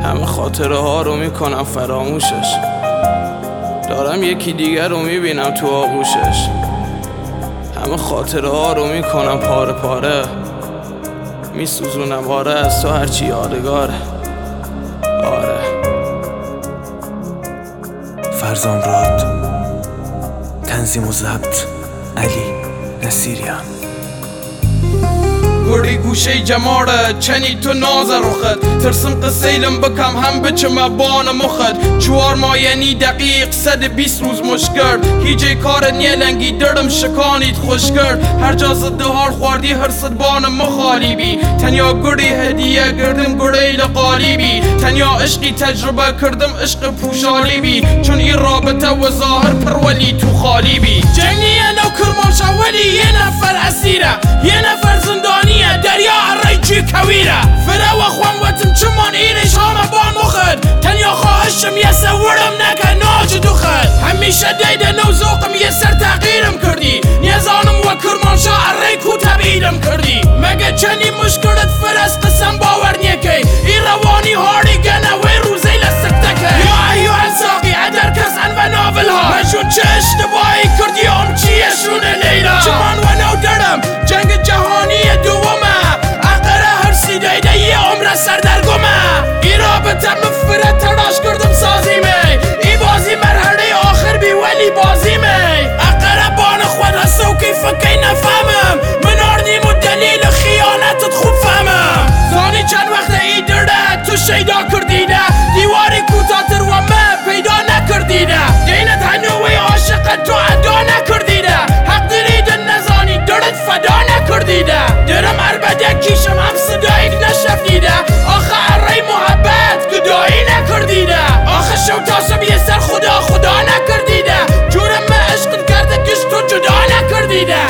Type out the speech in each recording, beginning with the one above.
همه خاطره ها رو میکنم فراموشش، دارم یکی دیگر رو میبینم تو آغوشش. همه خاطره ها رو میکنم پاره پاره، میسوزونم آره از تو هرچی یادگاره. آره فرزان راد، تنظیم و ضبط علی نصیریان. گوری گوشه جماره چنی تو ناز روخت، ترسم قسیلم بکم هم بچم بان مخت. 4 ماه یعنی دقیق 120 روز مش کرد، هیچ کار نیلنگی درم شکانیت خوش کرد. هر جا زده هار خوردی هر صدبان مخالی بی، تنیا گوری هدیه گردم گوری لقالی بی. تنیا عشقی تجربه کردم عشق پوشالی بی، چون این رابطه و ظاهر پرولی تو خالی بی. جنگیه نو کرمانشاه ولی یه نفر اسیره، یه نفر زندانی دریا الريجي كويرة فرا وخوان وتم چمان اینش همه بان مخد. تنیا خواهشم یه سورم نکه ناجد خد، همیشه دیده نو زوقم یه سر تغییرم کردی. نیزانم و کرمانشاه الریکو تبیدم کردی. مگه چنی مشکلت فرست قسم باور نیکی، ای روانی هاری گنه وی روزی لسکتکه. یا ایوه الساقی ادر کس انو ناول ها، مجون چه اشتباهی کردی ام چیه شونه لیلا. چمان و نو درم جنگ جهانی دومه، اقره هر سی دیده یه عمر سردرگمه. ای رابطه مفره تلاش کردم سازیمه، ای بازی مرحله آخر بی ولی بازیمه. اقره بان خود رسو کیف کی نفهمم، من آرنیم و دلیل خیانتت خوب فهمم. زانی چند وقت ای درده تو شیدا کردیده، دیواری کوتاتر و من پیدا نکردیده. دینت هنوی عاشقت تو ادا نکردیده، حق دلیده نزانی درد فدا نکردیده. درم عربده کیشم هم صدایت نشفیده، آخه اری محبت گدایی نکردیده. آخه شو تاسم یه سر خدا خدا نکردیده، جورم من عشق کرده کش تو جدا نکردیده.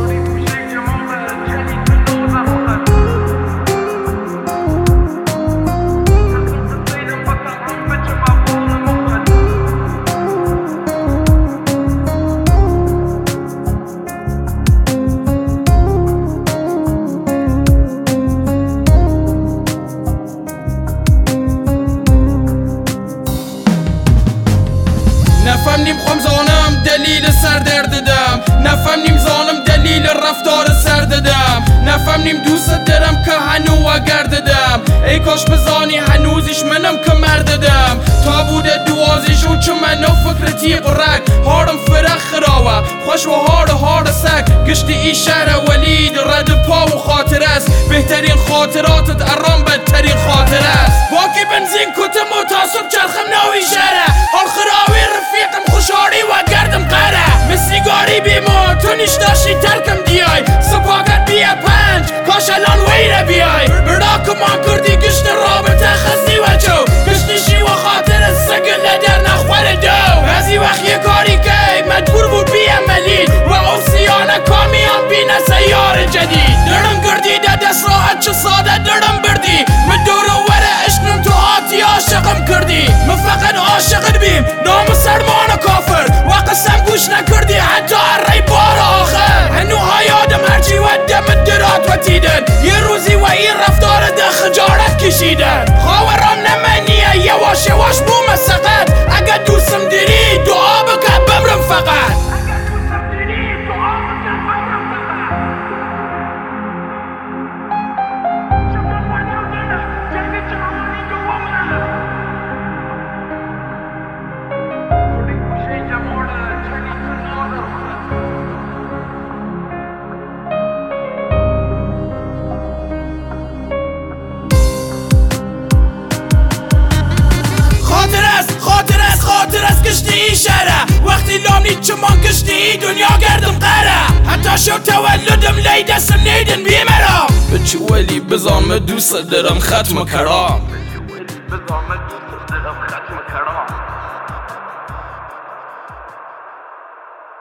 نفهمنیم خوام زانم دلیل سر درددم، نفهمنیم زانم دلیل رفتار سر ددم. نفهمنیم دوست دارم که هنو گرددم، ای کاش بزانی هنوزش منم که مرددم. تا بوده دوازیشو چه منو فکرتی قرک، هارم فرخ خراوه خوش و هار سک. گشتی ای شهر ولید رد پا و خاطر است، بهترین خاطراتت ارام بدترین خاطر است. باکی بنزین کتم و تاسب چرخم نوی شهره، حال خراوی رفیقم خوشحالی و گردم قره. مسیگاری بیمو تو نیش داشتی ترکم دیای، سپاکت بیا 5 کاش الان ویره بیای. برا کمان کردی گشت رابطه خزی و جو، گشتیشی و خاطر سگل در نخور دو. بعضی وقت یه کاری که مجبور بود بیم ملید، و اوسیانه کامیان بینه سیار جدید. درم گردی ده دست راحت چه ساده درم بردی، من دور وره عشقم تو آتی عاشقم کردی. من فقط عاشقت بیم نام سرمان کافر، و قسم گوش نکردی حتی اری بار آخر. هنوها یادم هرچی و دم درات و تیدن، یه روزی و این رفتار ده خجارت کشیدن. خواهرام نمانیه یواش یواش بوم سقط، اگه دوستم داری دعا بکن بمرم فقط. خاطر است کشتی شهره، وقتی لامنی چمان کشتی دنیا گردم قره. حتی شو تولدم لی دستم نیدن بیمرام، بچه ولی بزام دوست دارم ختم کرام.